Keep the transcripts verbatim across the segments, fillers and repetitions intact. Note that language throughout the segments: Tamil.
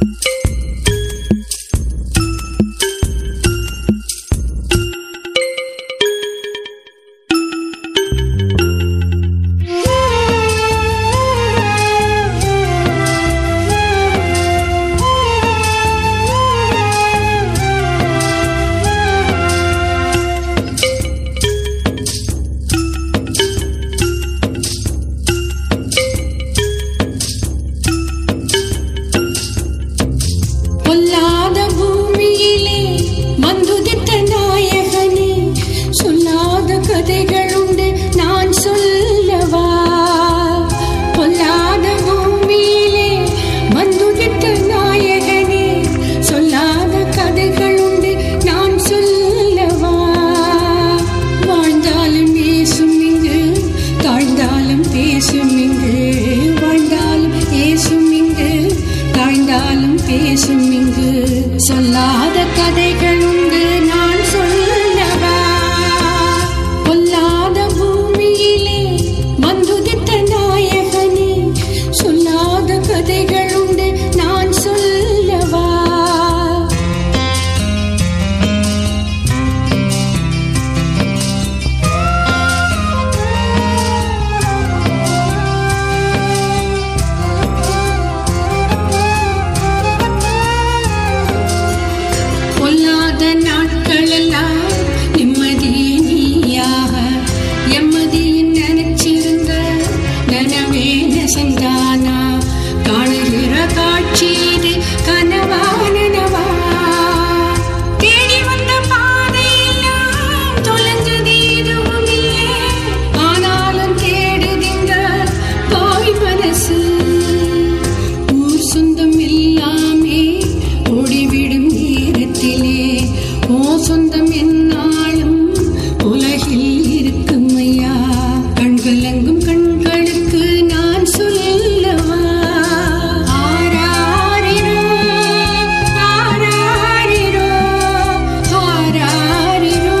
சொல்லாத கதைகள் உண்டு நான் சொல்லவா? பொல்லாத பூமியிலே வந்துதித்த நாயகனே, சொல்லாத கதைகள் உண்டு நான் சொல்லவா? பொல்லாத நாட்களெல்லாம் நிம்மதியே நீயாக, எம்மதியின் நினைச்சிருந்த நனவே நெசந்தானா? காணுகிற காட்சி இது கனவா நனவா? தேடி வந்த பாதையெல்லாம் தொலைஞ்சது எதுவும் இல்லை, ஆனாலும் தேடுதிங்க பாய் மனசு. ஊர் சொந்தம் இல்லாமே ஓடிவிடும் நேரத்திலே ஓ சொந்தம் என்னாலும் உலகில் இருக்கும் ஐயா. கண்கலங்கும் கண்களுக்கு நான் சொல்லவா? ஆராரிரோ ஆராரிரோ ஆராரிரோ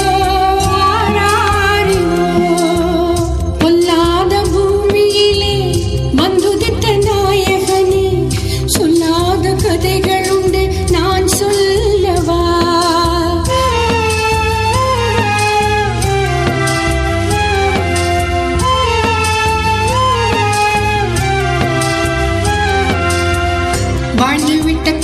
ஆராரிரோ. பொல்லாத பூமியிலே வந்துதித்த நாயகனே, சொல்லாத கதைகள் உண்டு நான் சொல்லவா? வாழ்ந்துவிட்ட